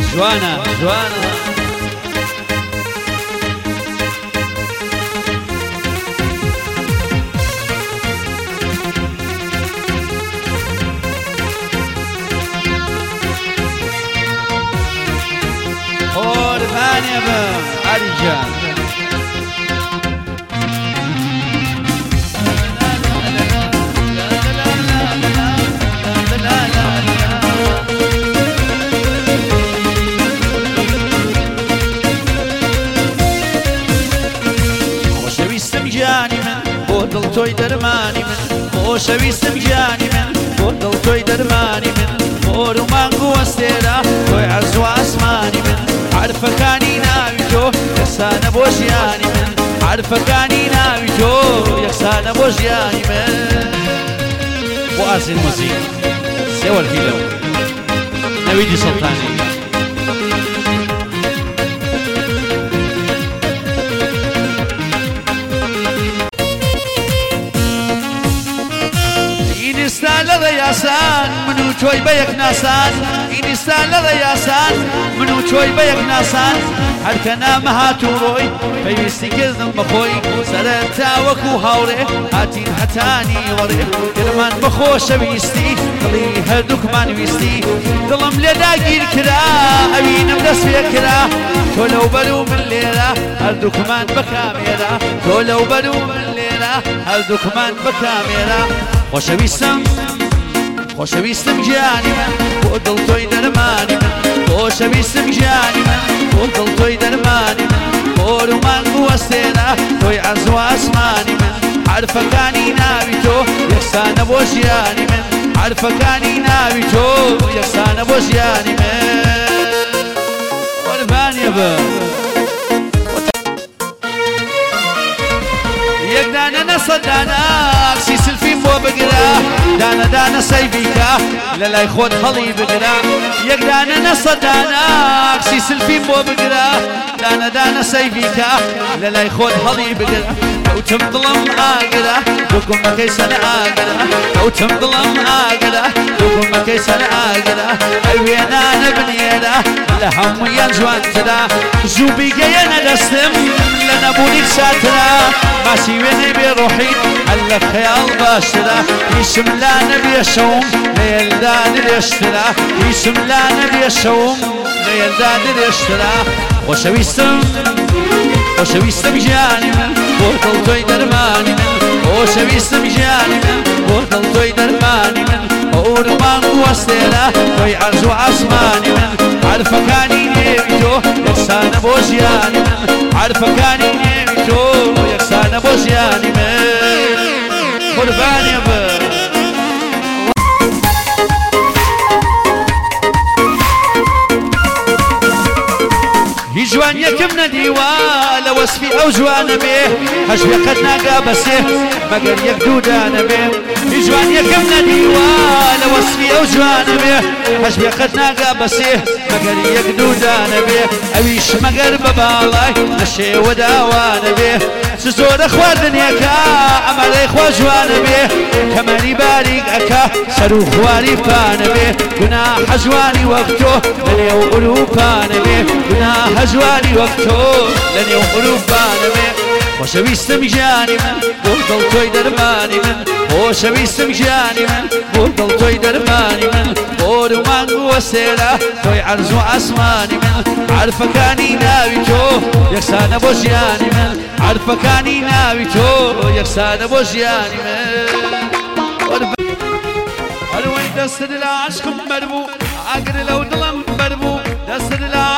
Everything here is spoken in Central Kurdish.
جوانا جوانا قربان يا بام عرجان جاني من بودل توي درماني من خوشويستم جاني من بودل توي درماني من مورو مانگو استيرا توي عرزو اسماني من عرفة كاني ناوي تو يكسانا بوجياني من عرفة كاني ناوي تو يكسانا بوجياني من واسي الموسيقى سوى الفيلم نويدي سلطاني إنستان لرياسان منو توي بيك ناسان إنستان لرياسان منو توي بيك ناسان هركنا مهاتو روي فيوستي كردن بخوي سرتا وكو هاوري هاتين هتاني وري كلمان بخو شويستي قلي هردوك مان ويستي دلم لدا گير كرا اوينم دست فيكرا تولو برو من ليرا هردوك مان بكاميرا تولو برو من ليرا هردوك مان بكاميرا خوشويستم جاني من بودل توي درماني من خوشويستم جاني من بودل توي درماني من بورو مانگو استينا توي عرزو اسماني من عرفة كاني ناوي تو يكسانا بوجياني من عرفة كاني ناوي تو يكسانا بوجياني من قربان يا با يقدانا نصدانا عكسي سلفين بو بقرا دانا دانا سيفيكا لا يخون خلي بقرا يقدانا نصدانا عكسي سلفين بو بقرا دانا دانا سيفيكا لا يخون خلي بقرا او تمظلم آقرا دوكم مكيسان آقرا او تمظلم آقرا دوكم مكيسان آقرا اوينا نبنينا لهم ينجوان ترا زوبي قينا دستم لنا بونيك ساترا ماشي ويني بروحي هلا خيال باشرة يسم لا نبي الشوم ليلدان الاشترا يسم لا نبي الشوم ليلدان الاشترا خوشويستم جاني من بودل توي درماني من خوشويستم جاني من بودل توي درماني من اورو مانگو استيلا توي عرزو عصماني من عرفة كاني نيوي تو يكسانا بوجياني من عرفة كاني نيوي تو يكسانا بوجياني من قربان يا با جوان يكم نديوا لوصفي او جوان به هجوي قد ناقا بسه مقر يكدودان به جوان يكم نديوا لوصفي او جوان به هجوي قد ناقا بسه مقر يكدودان به اويش مقر ببالاي نشي وداوان به سزور اخوار دنياكا عمالي اخوار جوان به كماني باريق اكا سرو خواري فان به قناح جواني وقتو لليو قلوبان به قناح جواني وقتو لليو قلوبان به خوشويستم جاني من بودل توي درماني من خوشويستم جاني من بودل توي درماني من بورو مانگو استيلا توي عرزو عصماني من عرفة كاني ناوي تو يكسانا بوجياني من عرفة كاني ناوي تو يكسانا بوجياني من الوين دست العشق مربو عقر لو ظلم مربو دست